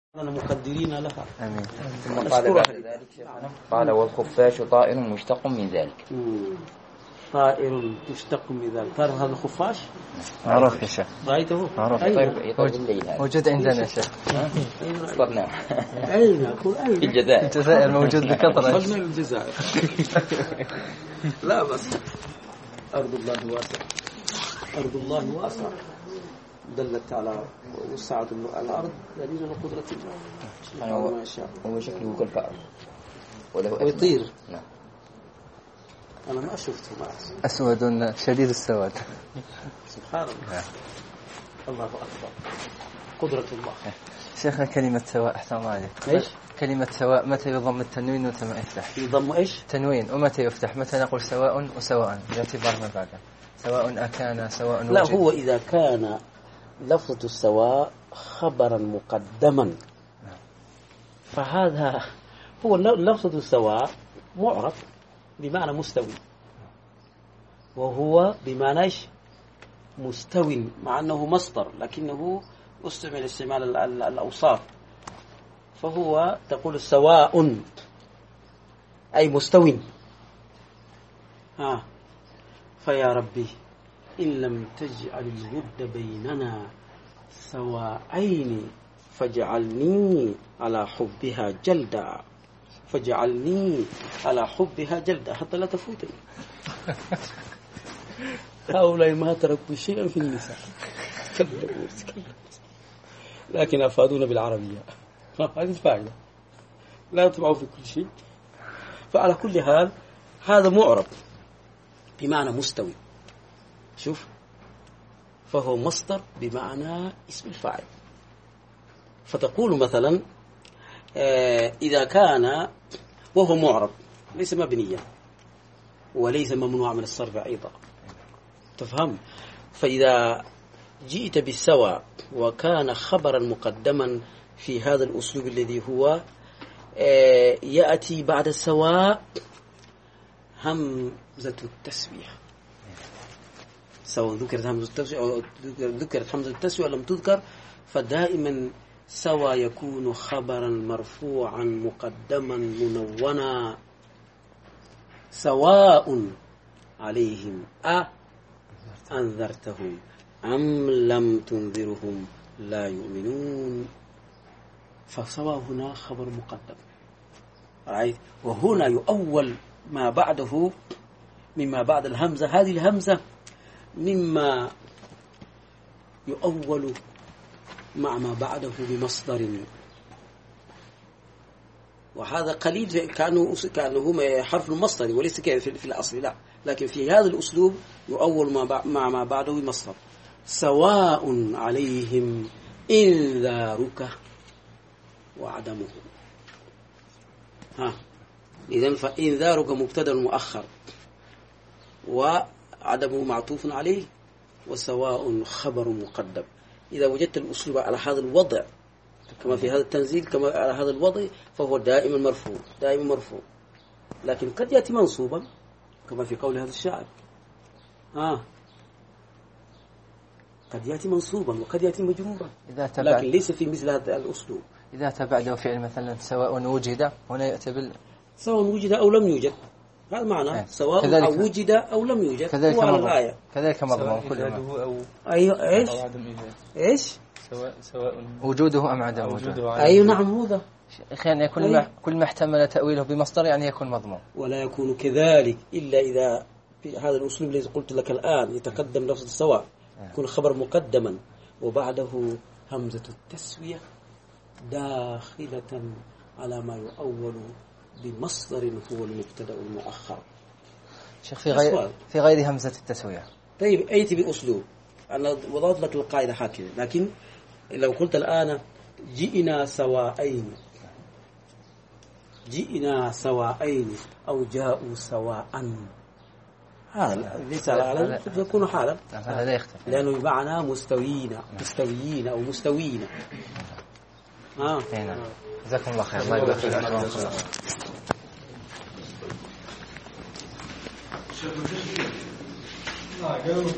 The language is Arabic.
مقدرين لها. آمين. ثم قال بعد ذلك قال والخفاش طائر مشتق من ذلك. طائر مشتق من ذلك. تعرف هذا الخفاش؟ معروف يا شيخ. رأيته؟ معروف. موجود عندنا يا شيخ. اصطرنا. أين؟ في الجزائر. الجزائر موجود بكثرة. خرجنا من الجزائر. لا بس أرض الله واسعة. أرض الله واسعة. دلت على وسعة الأرض دليل على قدرة الله. ما شاء. هو شكله كالفأر. ويطير. نعم. أنا ما شفته معه. أسود شديد السواد. سبحان الله. الله أكبر. قدرة الله. شيخنا كلمة سواء أحسن الله عليك. إيش؟ كلمة سواء متى يضم التنوين ومتى ما يفتح؟ يضم إيش؟ تنوين ومتى يفتح؟ متى نقول سواء وسواء باعتبار ما بعده. سواء أكان سواء وجد. لا هو إذا كان لفظة السواء خبرا مقدما فهذا هو لفظة السواء معرب بمعنى مستوي وهو بمعنى إيش؟ مستوي مع أنه مصدر لكنه استعمال الأوصاف فهو تقول سواء أي مستوي. فيا ربي إن لم تجعل الود بيننا سواءين فاجعلني على حبها جلدا فاجعلني على حبها جلدا حتى لا تفوتني. هؤلاء ما تركوا شيئا في النساء لكن أفادونا بالعربية. هذه الفائدة لا يطمعوا في كل شيء. فعلى كل حال هذا معرب بمعنى مستوي. شوف فهو مصدر بمعنى اسم الفاعل. فتقول مثلا إذا كان وهو معرب ليس مبنيا وليس ممنوع من الصرف أيضا. تفهم؟ فإذا جئت بالسواء وكان خبرا مقدما في هذا الأسلوب الذي هو يأتي بعد السواء همزة التسوية سواء ذكرت همزة التسوية أو ذكرت همزة التسوية لم تذكر فدائما سواء يكون خبرا مرفوعا مقدما منونا. سواء عليهم أنذرتهم أم لم تنذرهم لا يؤمنون. فسواء هنا خبر مقدم. وهنا يؤول ما بعده مما بعد الهمزة. هذه الهمزة مما يؤول مع ما بعده بمصدر وهذا قليل كأنه حرف المصدر وليس في الأصل لا لكن في هذا الأسلوب يؤول مع ما بعده بمصدر. سواء عليهم إنذارك وعدمه. إذن فإنذارك مبتدأ مؤخر وعدمه معطوف عليه وسواء خبر مقدم. إذا وجدت الأسلوب على هذا الوضع كما في هذا التنزيل كما على هذا الوضع فهو دائما مرفوع لكن قد يأتي منصوبا كما في قول هذا الشاعر. قد يأتي منصوبا وقد يأتي مجرورا لكن ليس في مثل هذا الأسلوب. إذا أتى بعده فعل مثلا سواء وجد هنا يأتي سواء وجد أو لم يوجد. هذا معنى سواء أو وجد أو لم يوجد. كذلك مضمون كله. أيوة إيش سواء وجوده أم عدم وجوده. أيوة نعم هذا أحيانا يكون كل ما احتمل تأويله بمصدر يعني يكون مضمون. ولا يكون كذلك إلا إذا في هذا الأسلوب الذي قلت لك الآن يتقدم لفظ السواء يكون خبر مقدما وبعده همزة التسوية داخلة على ما يؤول بمصدر هو المبتدأ المؤخر. شيخ في غير همزة التسوية. طيب أيتي بأسلوب أنا وضعت لك القاعدة هكذا لكن لو قلت الآن جئنا سواءين أو جاءوا سواء هذا ليس على يكون حالا هذا لا يختلف لأنه بمعنى مستويين أو مستويين. جزاكم الله خير. الله يبارك فيك.